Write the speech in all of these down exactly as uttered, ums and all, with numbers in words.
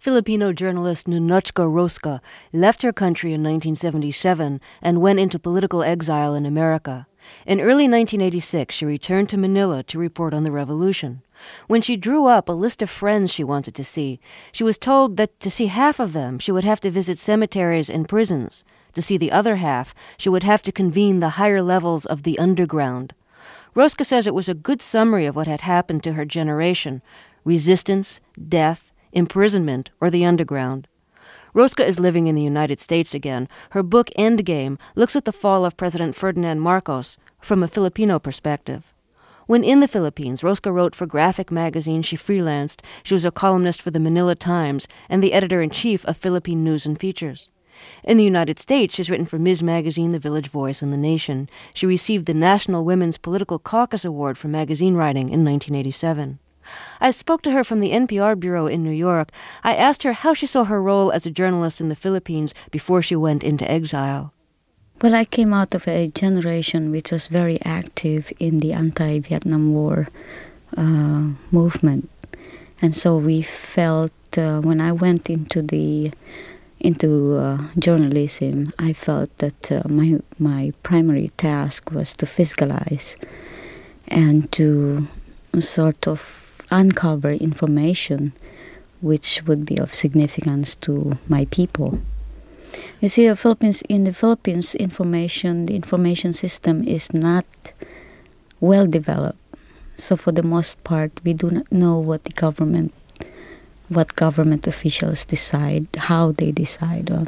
Filipino journalist Nunochka Rosca left her country in nineteen seventy-seven and went into political exile in America. In early nineteen eighty-six, she returned to Manila to report on the revolution. When she drew up a list of friends she wanted to see, she was told that to see half of them, she would have to visit cemeteries and prisons. To see the other half, she would have to convene the higher levels of the underground. Rosca says it was a good summary of what had happened to her generation: resistance, death, imprisonment, or the underground. Rosca is living in the United States again. Her book, Endgame, looks at the fall of President Ferdinand Marcos from a Filipino perspective. When in the Philippines, Rosca wrote for Graphic magazine. She freelanced. She was a columnist for the Manila Times and the editor-in-chief of Philippine News and Features. In the United States, she's written for Miz Magazine, The Village Voice, and The Nation. She received the National Women's Political Caucus Award for magazine writing in nineteen eighty-seven. I spoke to her from the N P R bureau in New York. I asked her how she saw her role as a journalist in the Philippines before she went into exile. Well, I came out of a generation which was very active in the anti-Vietnam War uh, movement. And so we felt, uh, when I went into the into uh, journalism, I felt that uh, my my primary task was to fiscalize and to sort of uncover information which would be of significance to my people. You see, the Philippines, in the Philippines, information, the information system is not well developed. So for the most part, we do not know what the government, what government officials decide, how they decide on,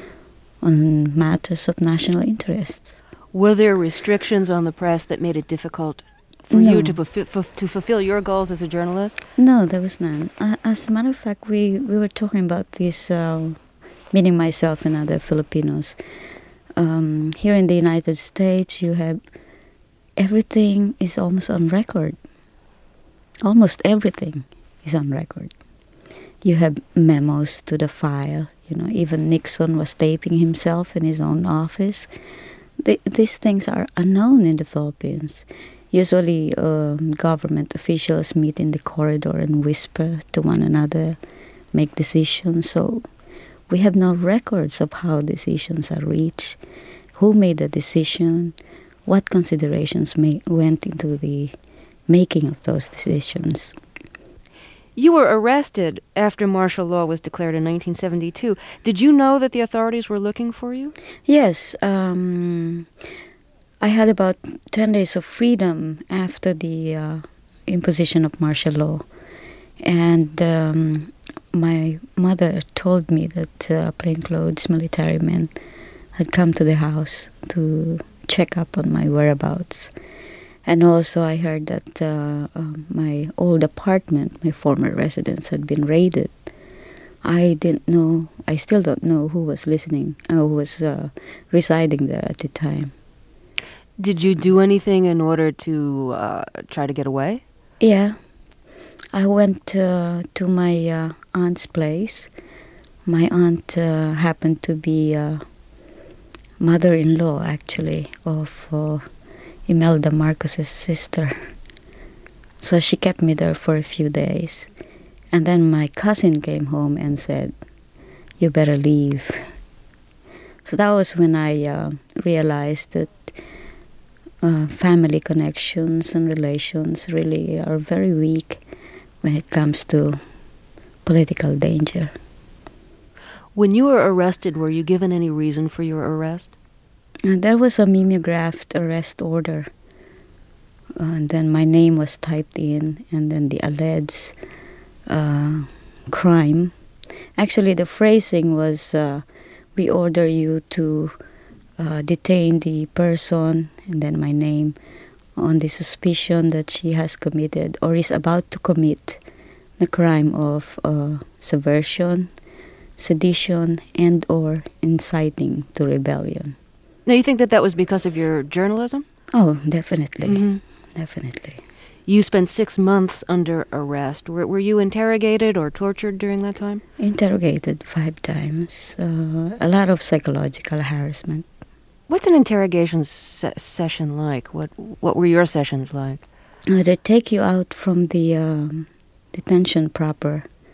on matters of national interests. Were there restrictions on the press that made it difficult for no. you to, fulf- to fulfill your goals as a journalist? No, there was none. Uh, as a matter of fact, we, we were talking about this, uh, meaning myself and other Filipinos. Um, here in the United States, you have everything is almost on record. Almost everything is on record. You have memos to the file. You know, even Nixon was taping himself in his own office. They, these things are unknown in the Philippines. Usually, um, government officials meet in the corridor and whisper to one another, make decisions. So we have no records of how decisions are reached, who made the decision, what considerations may, went into the making of those decisions. You were arrested after martial law was declared in nineteen seventy-two. Did you know that the authorities were looking for you? Yes. Um, I had about ten days of freedom after the uh, imposition of martial law. And um, my mother told me that uh, plainclothes military men had come to the house to check up on my whereabouts. And also I heard that uh, uh, my old apartment, my former residence, had been raided. I didn't know, I still don't know who was listening, uh, who was uh, residing there at the time. Did you do anything in order to uh, try to get away? Yeah. I went uh, to my uh, aunt's place. My aunt uh, happened to be uh, mother-in-law, actually, of uh, Imelda Marcos's sister. So she kept me there for a few days. And then my cousin came home and said, "You better leave." So that was when I uh, realized that uh, family connections and relations really are very weak when it comes to political danger. When you were arrested, were you given any reason for your arrest? And there was a mimeographed arrest order. Uh, and then my name was typed in, and then the alleged uh, crime. Actually, the phrasing was, uh, we order you to uh, detain the person, and then my name, on the suspicion that she has committed or is about to commit the crime of uh, subversion, sedition, and or inciting to rebellion. Now, you think that that was because of your journalism? Oh, definitely. Mm-hmm. Definitely. You spent six months under arrest. Were, were you interrogated or tortured during that time? Interrogated five times. Uh, a lot of psychological harassment. What's an interrogation se- session like? What What were your sessions like? Uh, they take you out from the um, detention proper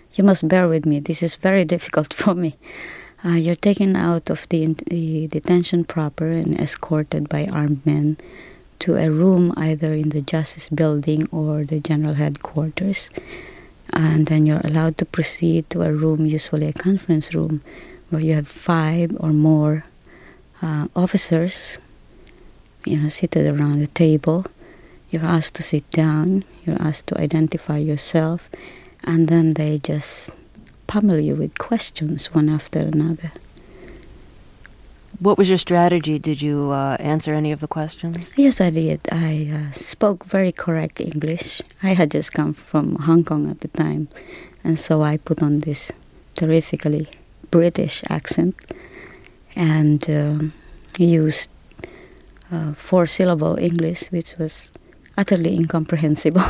you must bear with me. This is very difficult for me. Uh, you're taken out of the, the detention proper and escorted by armed men to a room either in the Justice Building or the General Headquarters. And then you're allowed to proceed to a room, usually a conference room, where you have five or more uh, officers, you know, seated around the table. You're asked to sit down. You're asked to identify yourself. And then they just pummel you with questions one after another. What was your strategy? Did you uh, answer any of the questions? Yes, I did. I uh, spoke very correct English. I had just come from Hong Kong at the time, and so I put on this terrifically British accent and uh, used uh, four-syllable English, which was utterly incomprehensible.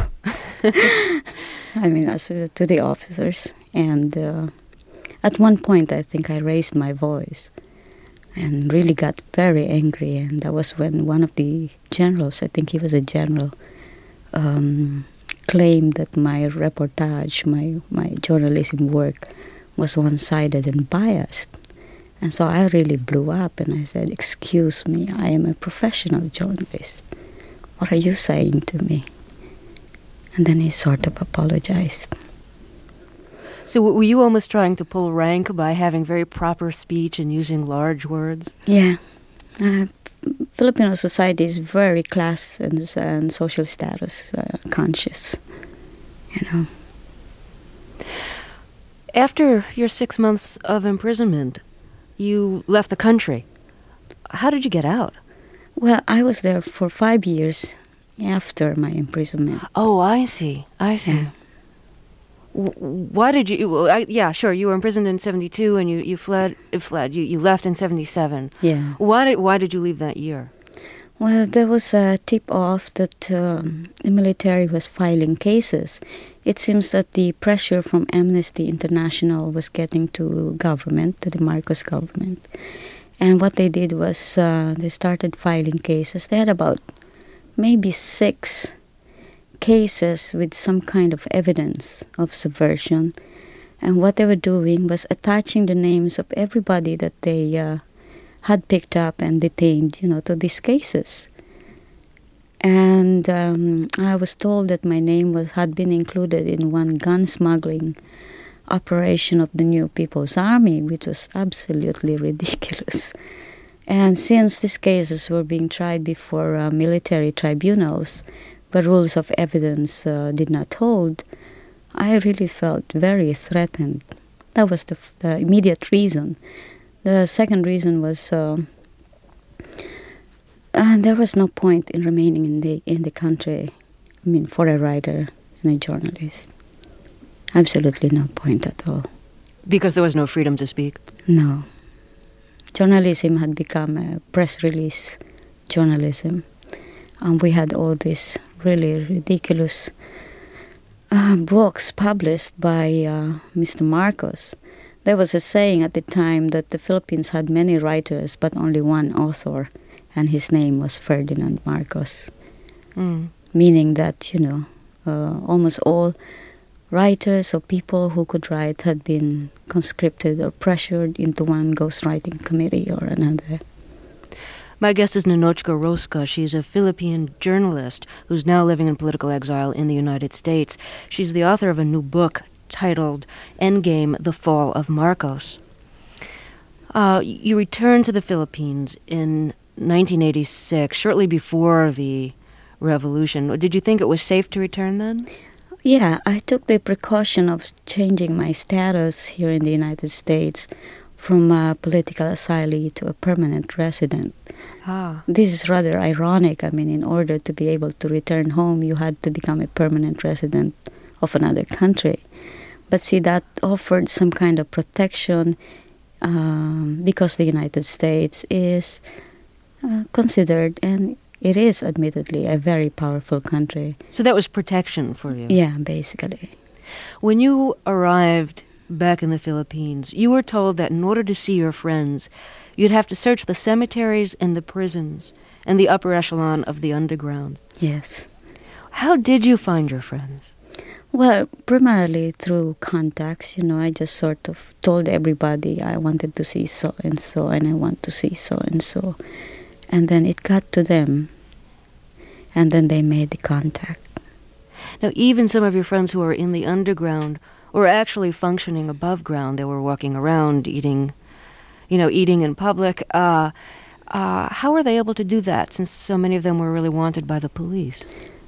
I mean, as to the officers. And uh, at one point, I think I raised my voice and really got very angry. And that was when one of the generals, I think he was a general, um, claimed that my reportage, my, my journalism work, was one-sided and biased. And so I really blew up and I said, "Excuse me, I am a professional journalist. What are you saying to me?" And then he sort of apologized. So were you almost trying to pull rank by having very proper speech and using large words? Yeah. Uh, Filipino society is very class and, and social status uh, conscious, you know. After your six months of imprisonment, you left the country. How did you get out? Well, I was there for five years after my imprisonment. Oh, I see. I see. Yeah. Why did you? Well, I, yeah, sure. You were imprisoned in seventy-two, and you, you fled. Fled. You, you left in seventy-seven. Yeah. Why did Why did you leave that year? Well, there was a tip-off that um, the military was filing cases. It seems that the pressure from Amnesty International was getting to government, to the Marcos government, and what they did was uh, they started filing cases. They had about maybe six cases with some kind of evidence of subversion. And what they were doing was attaching the names of everybody that they uh, had picked up and detained, you know, to these cases. And um, I was told that my name was had been included in one gun smuggling operation of the New People's Army, which was absolutely ridiculous. And since these cases were being tried before uh, military tribunals, but rules of evidence uh, did not hold, I really felt very threatened. That was the, f- the immediate reason. The second reason was uh, uh, there was no point in remaining in the in the country. I mean, for a writer and a journalist, absolutely no point at all. Because there was no freedom to speak? No. Journalism had become a press release journalism. And we had all these really ridiculous uh, books published by uh, Mister Marcos. There was a saying at the time that the Philippines had many writers but only one author, and his name was Ferdinand Marcos. Mm. Meaning that, you know, uh, almost all writers or people who could write had been conscripted or pressured into one ghostwriting committee or another. My guest is Ninotchka Rosca. She's a Philippine journalist who's now living in political exile in the United States. She's the author of a new book titled Endgame, The Fall of Marcos. Uh, you returned to the Philippines in nineteen eighty-six, shortly before the revolution. Did you think it was safe to return then? Yeah, I took the precaution of changing my status here in the United States from a political asylee to a permanent resident. Ah. This is rather ironic. I mean, in order to be able to return home, you had to become a permanent resident of another country. But see, that offered some kind of protection um, because the United States is uh, considered, and it is admittedly, a very powerful country. So that was protection for you? Yeah, basically. When you arrived back in the Philippines, you were told that in order to see your friends, you'd have to search the cemeteries and the prisons and the upper echelon of the underground. Yes. How did you find your friends? Well, primarily through contacts. You know, I just sort of told everybody I wanted to see so and so, and I want to see so and so, and then it got to them, and then they made the contact. Now, even some of your friends who are in the underground were actually functioning above ground. They were walking around, eating, you know, eating in public. Uh, uh, how were they able to do that, since so many of them were really wanted by the police?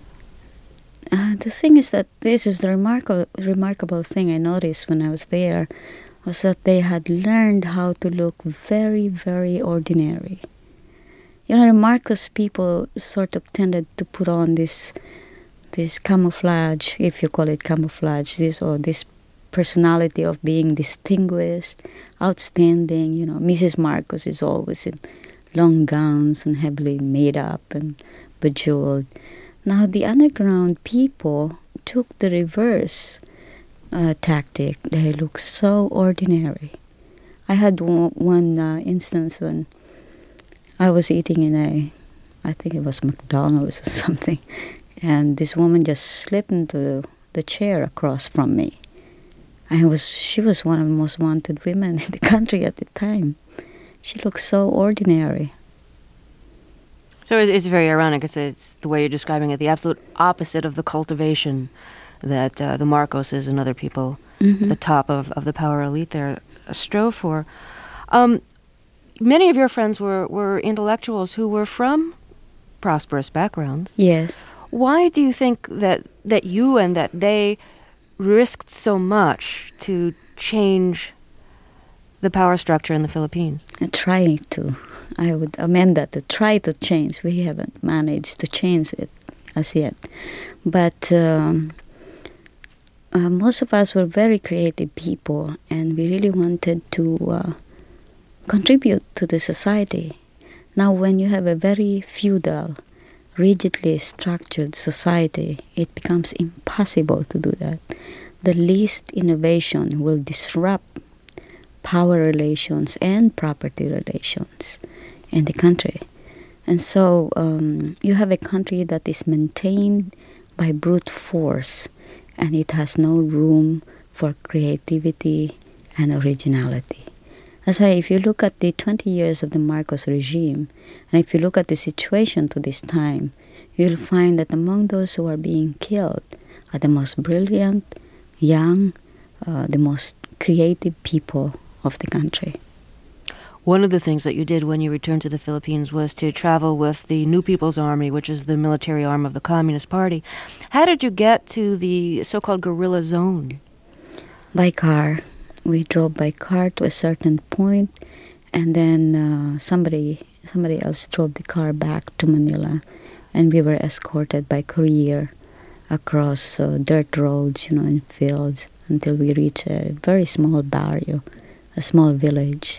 Uh, the thing is that this is the remarkable, remarkable thing I noticed when I was there, was that they had learned how to look very, very ordinary. You know, the Marcos people sort of tended to put on this this camouflage, if you call it camouflage, this or this personality of being distinguished, outstanding. You know, Missus Marcos is always in long gowns and heavily made up and bejeweled. Now, the underground people took the reverse uh, tactic. They look so ordinary. I had one, one uh, instance when I was eating in a, I think it was McDonald's or something, and this woman just slipped into the chair across from me. I was, she was one of the most wanted women in the country at the time. She looked so ordinary. So it's very ironic. It's, it's the way you're describing it, the absolute opposite of the cultivation that uh, the Marcoses and other people mm-hmm. at the top of, of the power elite there strove for. Um, many of your friends were, were intellectuals who were from prosperous backgrounds. Yes. Why do you think that, that you and that they risked so much to change the power structure in the Philippines? Trying to. I would amend that to try to change. We haven't managed to change it as yet. But um, uh, most of us were very creative people, and we really wanted to uh, contribute to the society. Now, when you have a very feudal, rigidly structured society, it becomes impossible to do that. The least innovation will disrupt power relations and property relations in the country. And so um, you have a country that is maintained by brute force, and it has no room for creativity and originality. That's why if you look at the twenty years of the Marcos regime, and if you look at the situation to this time, you'll find that among those who are being killed are the most brilliant, young, uh, the most creative people of the country. One of the things that you did when you returned to the Philippines was to travel with the New People's Army, which is the military arm of the Communist Party. How did you get to the so-called guerrilla zone? By car. We drove by car to a certain point, and then uh, somebody somebody else drove the car back to Manila, and we were escorted by courier across uh, dirt roads, you know, in fields, until we reached a very small barrio, a small village.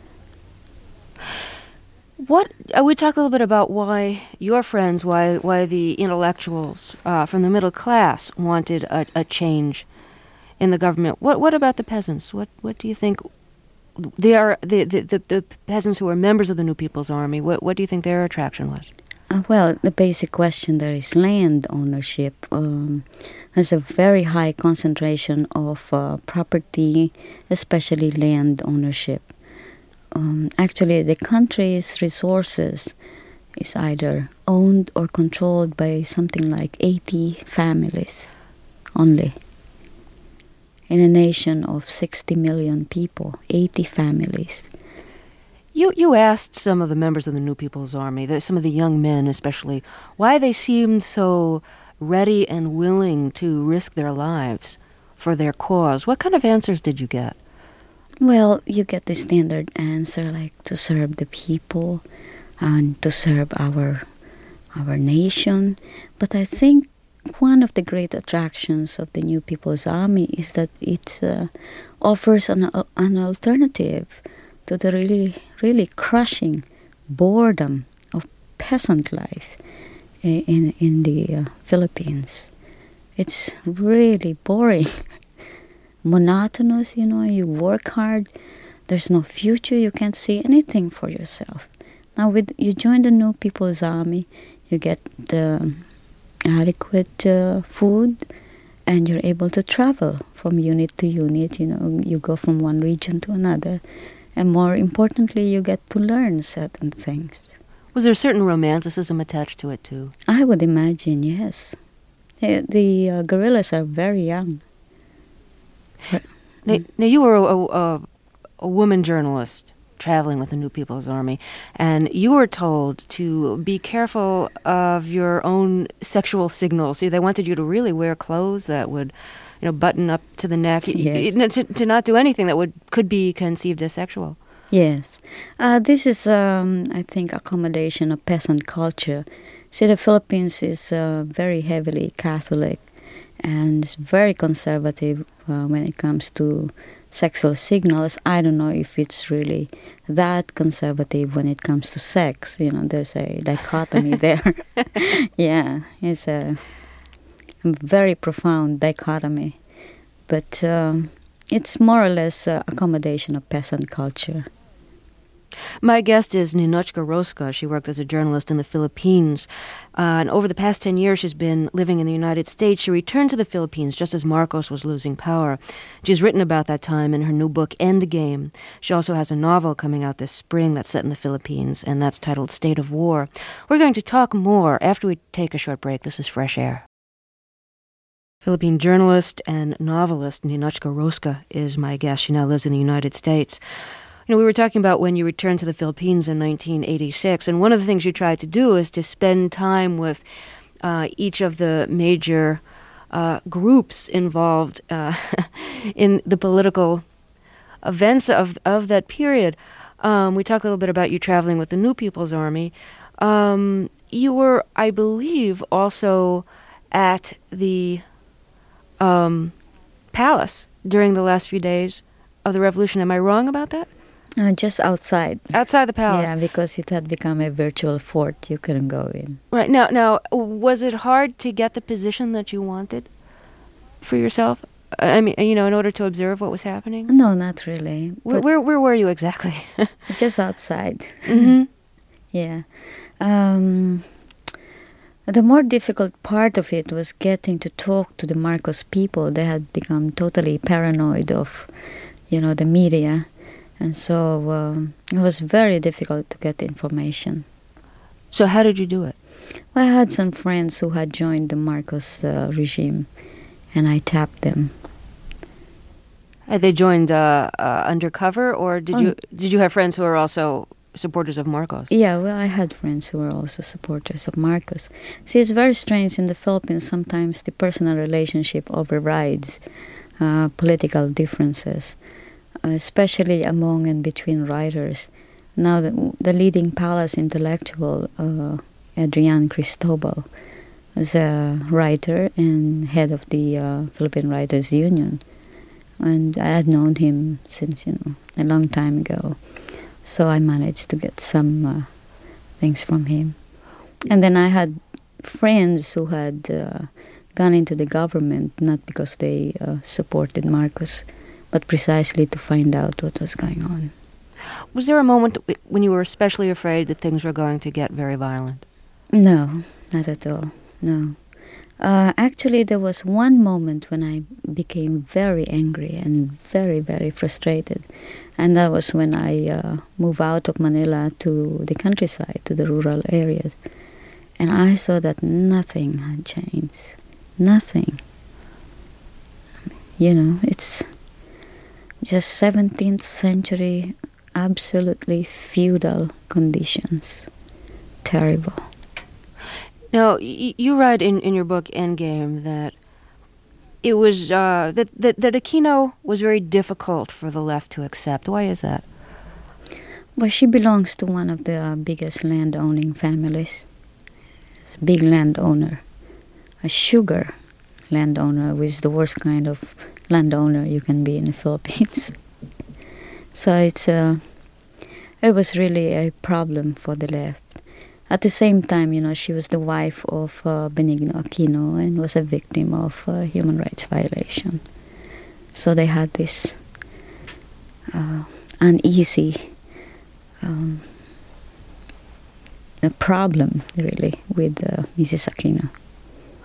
What uh, we talked a little bit about why your friends, why why the intellectuals uh, from the middle class wanted a, a change in the government. What what about the peasants? What what do you think? They are the the, the, the peasants who are members of the New People's Army. What what do you think their attraction was? Uh, well, the basic question there is land ownership. Um, there's a very high concentration of uh, property, especially land ownership. Um, actually, the country's resources is either owned or controlled by something like eighty families only. In a nation of sixty million people, eighty families. You you asked some of the members of the New People's Army, the, some of the young men especially, why they seemed so ready and willing to risk their lives for their cause. What kind of answers did you get? Well, you get the standard answer, like to serve the people and to serve our our nation. But I think one of the great attractions of the New People's Army is that it uh, offers an, uh, an alternative to the really, really crushing boredom of peasant life in, in the uh, Philippines. It's really boring. Monotonous, you know, you work hard, there's no future, you can't see anything for yourself. Now, with you join the New People's Army, you get the adequate uh, food, and you're able to travel from unit to unit. You know, you go from one region to another, and more importantly, you get to learn certain things. Was there a certain romanticism attached to it too? I would imagine, yes. The, the uh, guerrillas are very young. Now, now you were a, a, a woman journalist traveling with the New People's Army, and you were told to be careful of your own sexual signals. See, they wanted you to really wear clothes that would, you know, button up to the neck, yes. y- to, to not do anything that would could be conceived as sexual. Yes. Uh, this is, um, I think, accommodation of peasant culture. See, the Philippines is uh, very heavily Catholic and it's very conservative uh, when it comes to sexual signals. I don't know if it's really that conservative when it comes to sex. You know, there's a dichotomy there. Yeah, it's a very profound dichotomy. But um, it's more or less uh, accommodation of peasant culture. My guest is Ninotchka Rosca. She worked as a journalist in the Philippines. Uh, and over the past ten years, she's been living in the United States. She returned to the Philippines just as Marcos was losing power. She's written about that time in her new book, Endgame. She also has a novel coming out this spring that's set in the Philippines, and that's titled State of War. We're going to talk more after we take a short break. This is Fresh Air. Philippine journalist and novelist Ninotchka Rosca is my guest. She now lives in the United States. You know, we were talking about when you returned to the Philippines in nineteen eighty-six, and one of the things you tried to do is to spend time with uh, each of the major uh, groups involved uh, in the political events of, of that period. Um, we talked a little bit about you traveling with the New People's Army. Um, you were, I believe, also at the um, palace during the last few days of the revolution. Am I wrong about that? Uh, just outside. Outside the palace. Yeah, because it had become a virtual fort. You couldn't go in. Right. Now, now, was it hard to get the position that you wanted for yourself? I mean, you know, in order to observe what was happening? No, not really. Where, where, where were you exactly? Just outside. Mm-hmm. Yeah. Um, the more difficult part of it was getting to talk to the Marcos people. They had become totally paranoid of, you know, the media. And so um, it was very difficult to get information. So how did you do it? Well, I had some friends who had joined the Marcos uh, regime, and I tapped them. Had they joined uh, uh, undercover, or did um, you did you have friends who were also supporters of Marcos? Yeah, well, I had friends who were also supporters of Marcos. See, it's very strange in the Philippines. Sometimes the personal relationship overrides uh, political differences, especially among and between writers. Now, the, the leading palace intellectual, uh, Adrian Cristobal, was a writer and head of the uh, Philippine Writers Union. And I had known him since, you know, a long time ago. So I managed to get some uh, things from him. And then I had friends who had uh, gone into the government, not because they uh, supported Marcos, but precisely to find out what was going on. Was there a moment when you were especially afraid that things were going to get very violent? No, not at all, no. Uh, actually, there was one moment when I became very angry and very, very frustrated. And that was when I uh, moved out of Manila to the countryside, to the rural areas. And I saw that nothing had changed. Nothing. You know, it's just seventeenth century, absolutely feudal conditions. Terrible. Now, y- you write in, in your book Endgame that it was uh, that, that that Aquino was very difficult for the left to accept. Why is that? Well, she belongs to one of the uh, biggest land-owning families. It's a big landowner, a sugar landowner, which is the worst kind of landowner you can be in the Philippines. So it's uh, it was really a problem for the left. At the same time, you know, she was the wife of uh, Benigno Aquino and was a victim of uh, human rights violation. So they had this uh, uneasy um, a problem, really, with uh, Missus Aquino.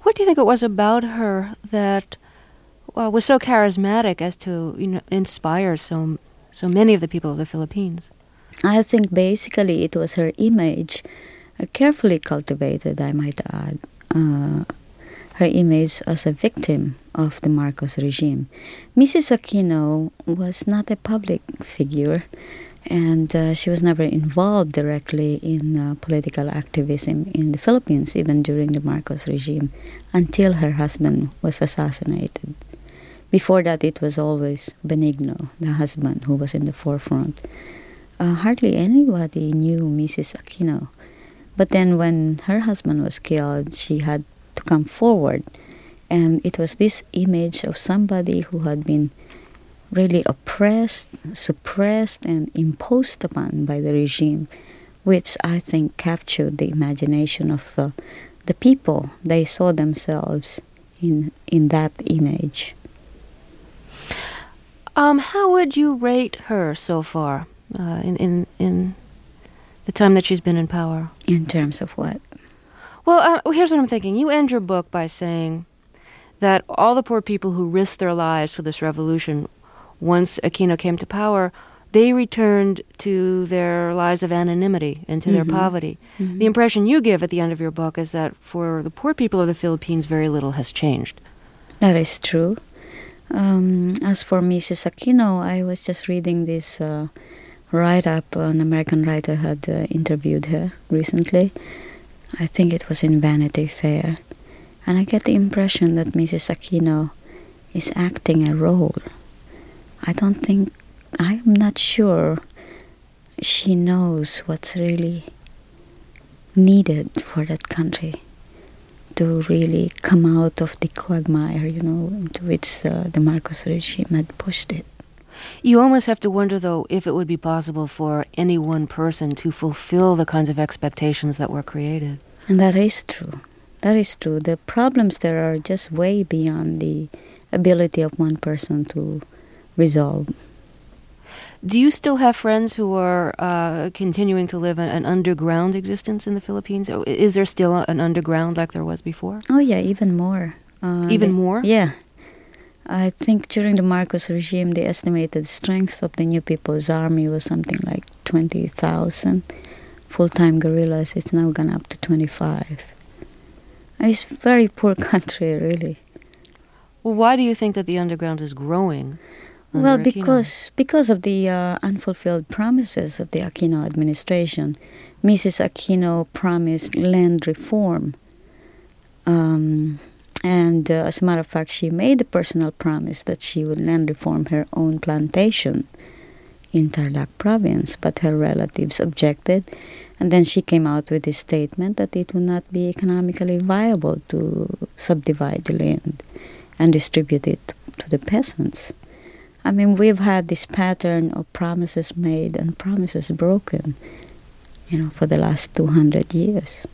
What do you think it was about her that uh, was so charismatic as to, you know, inspire so so many of the people of the Philippines? I think basically it was her image, uh, carefully cultivated, I might add, uh, her image as a victim of the Marcos regime. Missus Aquino was not a public figure, and uh, she was never involved directly in uh, political activism in the Philippines, even during the Marcos regime, until her husband was assassinated. Before that, it was always Benigno, the husband, who was in the forefront. Uh, hardly anybody knew Missus Aquino. But then when her husband was killed, she had to come forward. And it was this image of somebody who had been really oppressed, suppressed, and imposed upon by the regime, which I think captured the imagination of uh, the people. They saw themselves in in that image. Um, how would you rate her so far uh, in, in in the time that she's been in power? In terms of what? Well, uh, here's what I'm thinking. You end your book by saying that all the poor people who risked their lives for this revolution, once Aquino came to power, they returned to their lives of anonymity and to mm-hmm. their poverty. Mm-hmm. The impression you give at the end of your book is that for the poor people of the Philippines, very little has changed. That is true. Um, as for Missus Aquino, I was just reading this uh, write-up. An American writer had uh, interviewed her recently. I think it was in Vanity Fair. And I get the impression that Missus Aquino is acting a role. I don't think, I'm not sure she knows what's really needed for that country to really come out of the quagmire, you know, into which uh, the Marcos regime had pushed it. You almost have to wonder, though, if it would be possible for any one person to fulfill the kinds of expectations that were created. And that is true. That is true. The problems there are just way beyond the ability of one person to resolve. Do you still have friends who are uh, continuing to live an, an underground existence in the Philippines? Is there still an underground like there was before? Oh, yeah, even more. Uh, even the, more? Yeah. I think during the Marcos regime, the estimated strength of the New People's Army was something like twenty thousand. Full-time guerrillas, it's now gone up to twenty-five. It's a very poor country, really. Well, why do you think that the underground is growing? Well, because because of the uh, unfulfilled promises of the Aquino administration. Missus Aquino promised land reform. Um, and uh, as a matter of fact, she made a personal promise that she would land reform her own plantation in Tarlac province, but her relatives objected. And then she came out with a statement that it would not be economically viable to subdivide the land and distribute it to the peasants. I mean, we've had this pattern of promises made and promises broken, you know, for the last two hundred years.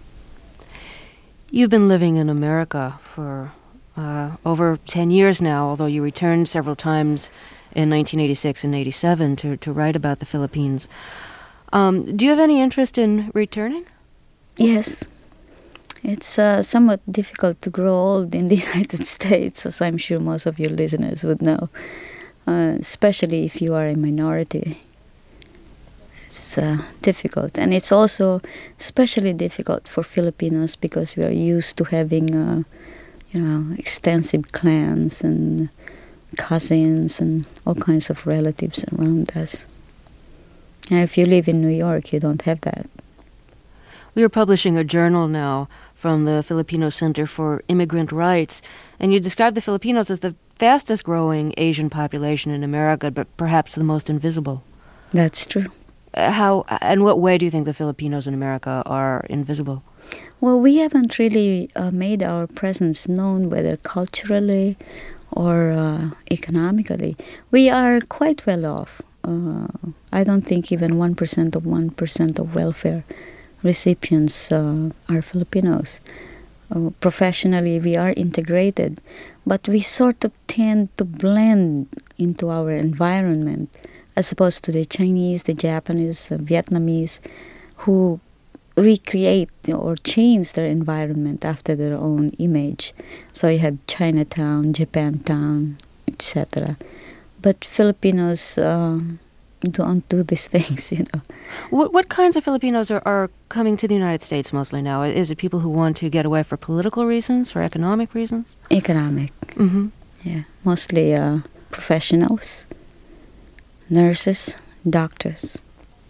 You've been living in America for uh, over ten years now, although you returned several times in nineteen eighty-six and eighty-seven to, to write about the Philippines. Um, do you have any interest in returning? Yes. It's uh, somewhat difficult to grow old in the United States, as I'm sure most of your listeners would know, uh, especially if you are a minority. It's uh, difficult. And it's also especially difficult for Filipinos because we are used to having, uh, you know, extensive clans and cousins and all kinds of relatives around us. And if you live in New York, you don't have that. We are publishing a journal now from the Filipino Center for Immigrant Rights, and you describe the Filipinos as the fastest growing Asian population in America, but perhaps the most invisible. That's true. Uh, how, in what way do you think the Filipinos in America are invisible? Well, we haven't really uh, made our presence known, whether culturally or uh, economically. We are quite well off. Uh, I don't think even one percent of one percent of welfare recipients uh, are Filipinos. Uh, professionally, we are integrated, but we sort of tend to blend into our environment as opposed to the Chinese, the Japanese, the Vietnamese, who recreate or change their environment after their own image. So you have Chinatown, Japantown, et cetera. But Filipinos uh, don't do these things, you know. What what kinds of Filipinos are, are coming to the United States mostly now? Is it people who want to get away for political reasons, for economic reasons? Economic. Mm-hmm. Yeah, mostly uh, professionals, nurses, doctors.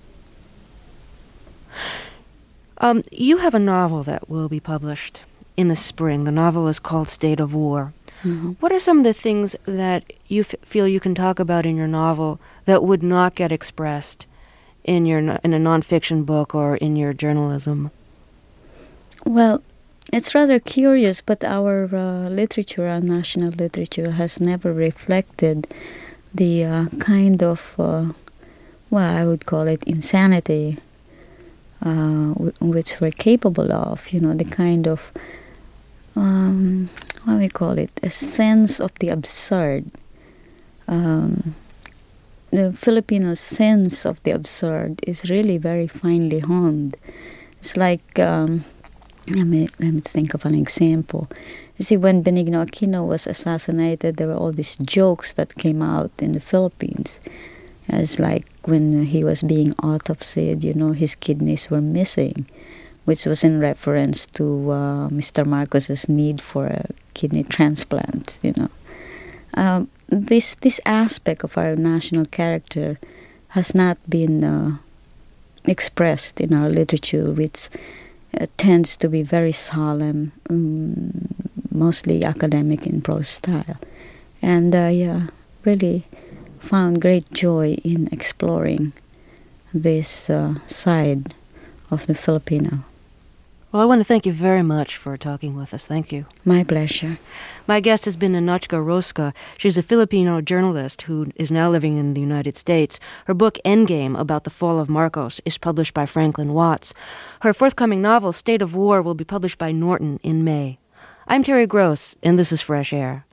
Um, you have a novel that will be published in the spring. The novel is called State of War. Mm-hmm. What are some of the things that you f- feel you can talk about in your novel that would not get expressed in your no- in a nonfiction book or in your journalism? Well, it's rather curious, but our uh, literature, our national literature, has never reflected the uh, kind of, uh, well, I would call it insanity, uh, w- which we're capable of, you know, the kind of, um, what do we call it, a sense of the absurd. Um, the Filipino sense of the absurd is really very finely honed. It's like... Um, Let me, let me think of an example. You see, when Benigno Aquino was assassinated, there were all these jokes that came out in the Philippines. It's like when he was being autopsied, you know, his kidneys were missing, which was in reference to uh, Mister Marcos's need for a kidney transplant, you know. Um, this, this aspect of our national character has not been uh, expressed in our literature, which Uh, tends to be very solemn, um, mostly academic in prose style. And I uh, really found great joy in exploring this uh, side of the Filipino. Well, I want to thank you very much for talking with us. Thank you. My pleasure. My guest has been Ninotchka Rosca. She's a Filipino journalist who is now living in the United States. Her book, Endgame, about the fall of Marcos, is published by Franklin Watts. Her forthcoming novel, State of War, will be published by Norton in May. I'm Terry Gross, and this is Fresh Air.